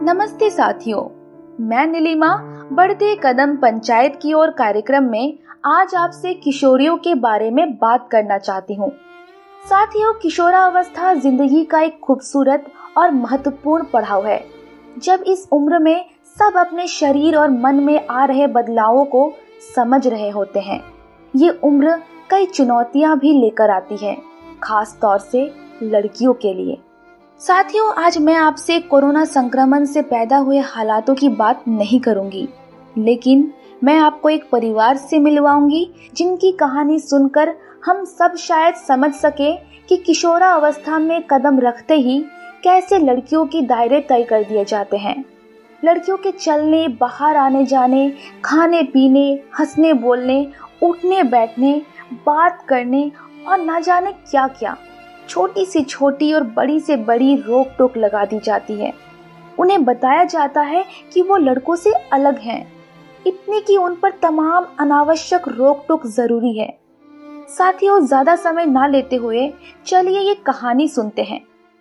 नमस्ते साथियों, मैं नीलिमा बढ़ते कदम पंचायत की ओर कार्यक्रम में आज आपसे किशोरियों के बारे में बात करना चाहती हूँ। साथियों, किशोरावस्था जिंदगी का एक खूबसूरत और महत्वपूर्ण पड़ाव है। जब इस उम्र में सब अपने शरीर और मन में आ रहे बदलावों को समझ रहे होते हैं। ये उम्र कई चुनौतियां भी लेकर आती है, खास तौर से लड़कियों के लिए। साथियों, आज मैं आपसे कोरोना संक्रमण से पैदा हुए हालातों की बात नहीं करूंगी, लेकिन मैं आपको एक परिवार से मिलवाऊंगी जिनकी कहानी सुनकर हम सब शायद समझ सके कि किशोरावस्था में कदम रखते ही कैसे लड़कियों की दायरे तय कर दिए जाते हैं। लड़कियों के चलने, बाहर आने जाने, खाने पीने, हंसने बोलने, उठने बैठने, बात करने और ना जाने क्या क्या, छोटी से छोटी और बड़ी से बड़ी रोक टोक लगा दी जाती है। उन्हें बताया जाता है कि वो लड़कों से अलग हैं, इतनी कि उन पर तमाम अनावश्यक रोक टोक जरूरी है। साथियों, ज्यादा समय ना लेते हुए चलिए ये कहानी सुनते हैं।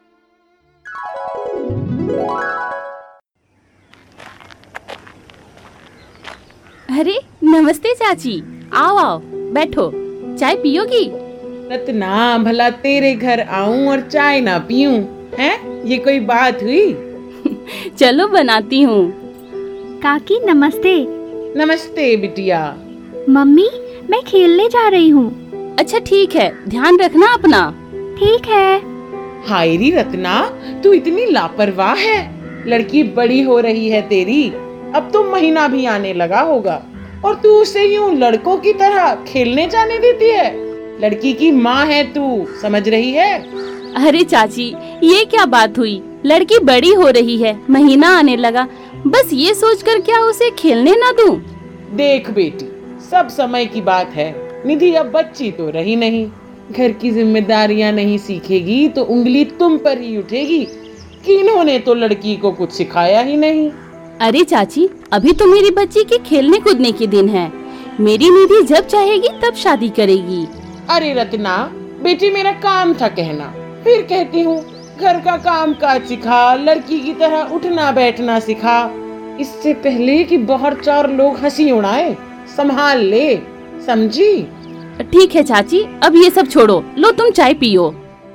अरे नमस्ते चाची, आओ आओ बैठो, चाय पियोगी? रत्ना, भला तेरे घर आऊं और चाय ना पीऊं? हैं? ये कोई बात हुई? चलो बनाती हूँ। काकी नमस्ते। नमस्ते बिटिया। मम्मी, मैं खेलने जा रही हूँ। अच्छा ठीक है, ध्यान रखना अपना। ठीक है। हाय री रत्ना, तू इतनी लापरवाह है। लड़की बड़ी हो रही है तेरी, अब तो महीना भी आने लगा होगा और तू उसे यूं लड़कों की तरह खेलने जाने देती है। लड़की की माँ है तू, समझ रही है? अरे चाची, ये क्या बात हुई? लड़की बड़ी हो रही है, महीना आने लगा, बस ये सोचकर क्या उसे खेलने ना दूं? देख बेटी, सब समय की बात है। निधि अब बच्ची तो रही नहीं, घर की जिम्मेदारियां नहीं सीखेगी तो उंगली तुम पर ही उठेगी कि इन्होंने तो लड़की को कुछ सिखाया ही नहीं। अरे चाची, अभी तो मेरी बच्ची के खेलने कूदने के दिन है। मेरी निधि जब चाहेगी तब शादी करेगी। अरे रत्ना बेटी, मेरा काम था कहना, फिर कहती हूँ घर का काम काज सिखा, लड़की की तरह उठना बैठना सिखा, इससे पहले कि बाहर चार लोग हंसी उड़ाए। संभाल ले, समझी? ठीक है चाची, अब ये सब छोड़ो, लो तुम चाय पियो।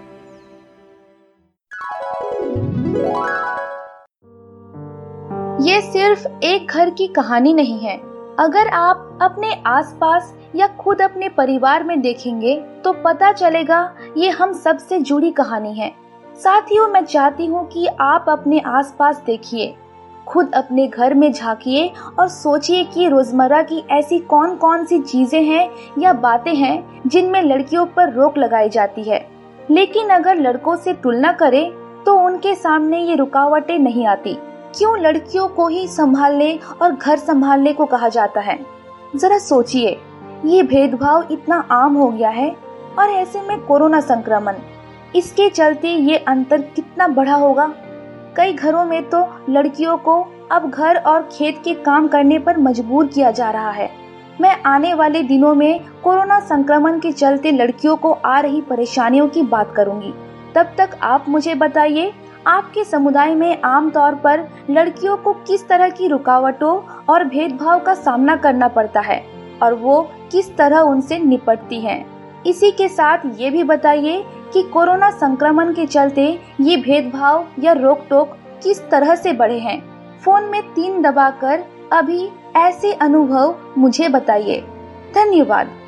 ये सिर्फ एक घर की कहानी नहीं है। अगर आप अपने आसपास या खुद अपने परिवार में देखेंगे तो पता चलेगा ये हम सब से जुड़ी कहानी है। साथियों, मैं चाहती हूँ कि आप अपने आसपास देखिए, खुद अपने घर में झांकिए और सोचिए कि रोजमर्रा की ऐसी कौन कौन सी चीजें हैं या बातें हैं जिनमें लड़कियों पर रोक लगाई जाती है। लेकिन अगर लड़कों से तुलना करें तो उनके सामने ये रुकावटें नहीं आती। क्यों लड़कियों को ही संभालने और घर संभालने को कहा जाता है? जरा सोचिए, ये भेदभाव इतना आम हो गया है और ऐसे में कोरोना संक्रमण, इसके चलते ये अंतर कितना बढ़ा होगा। कई घरों में तो लड़कियों को अब घर और खेत के काम करने पर मजबूर किया जा रहा है। मैं आने वाले दिनों में कोरोना संक्रमण के चलते लड़कियों को आ रही परेशानियों की बात करूंगी। तब तक आप मुझे बताइए, आपके समुदाय में आमतौर पर लड़कियों को किस तरह की रुकावटों और भेदभाव का सामना करना पड़ता है और वो किस तरह उनसे निपटती हैं। इसी के साथ ये भी बताइए कि कोरोना संक्रमण के चलते ये भेदभाव या रोक टोक किस तरह से बढ़े हैं। फोन में 3 दबाकर अभी ऐसे अनुभव मुझे बताइए। धन्यवाद।